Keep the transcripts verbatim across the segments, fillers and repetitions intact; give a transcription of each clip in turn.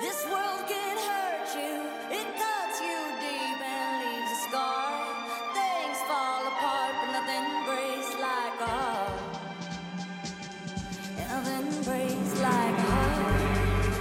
This world can hurt you, it cuts you deep and leaves a scar. Things fall apart, but nothing breaks like a heart. Nothing breaks like a heart.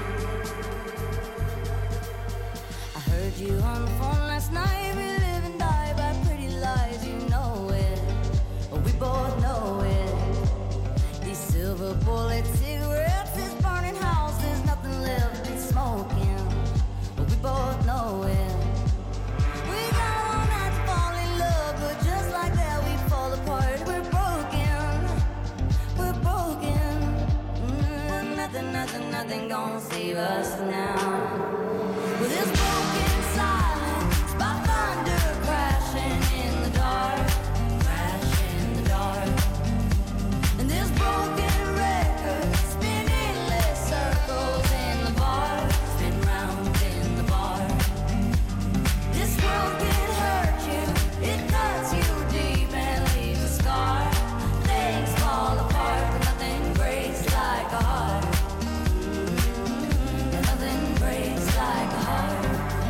I heard you on the phone last night. We live and die by pretty lies, you know it. We both know it. These silver bullet cigarettes, this burning house, there's nothing left but smoking. We both know it. We got all night to fall in love, but just like that we fall apart. We're broken, we're broken. Mm, nothing, nothing, nothing gonna save us now. With this broken silence, by thunder crashing in the dark, crashing in the dark. And this broken record spinning endless circles in the bar, spin round in the bar. This world can hurt you, it cuts you deep and leaves a scar. Things fall apart, but nothing breaks like a heart. Mm-hmm. And nothing breaks like a heart.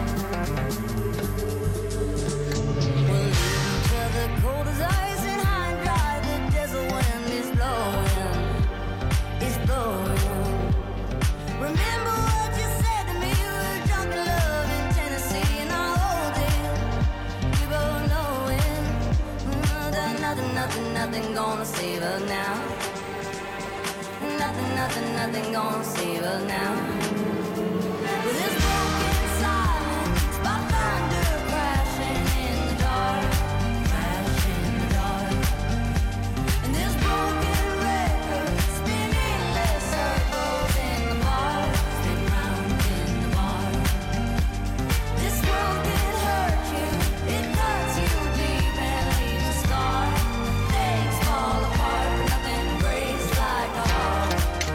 We'll leave each other cold as ice and high and dry. The desert wind is blowing, it's blowing. Remember what you said to me. We were drunk in love in Tennessee, and I hold it. We both know it. Mm, that nothing, nothing, nothing gonna save us now. Nothing, nothing, nothing gonna save us now. With this broken silence, by thunder crashing in the dark, crashing in the dark. And this broken record spinning endless circles in the bar, spin round in the bar. This world can hurt you, it cuts you deep and leaves a scar. Things fall apart, but nothing breaks like a heart.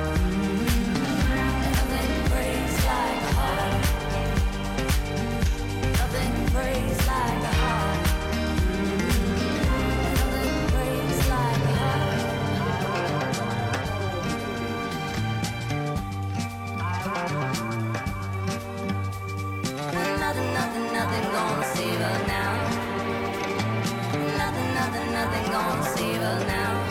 And nothing breaks like a heart. Nothing breaks like a heart. And nothing breaks like a heart. Nothing, nothing, nothing gonna save us now. Nothing, nothing, nothing gonna save us now.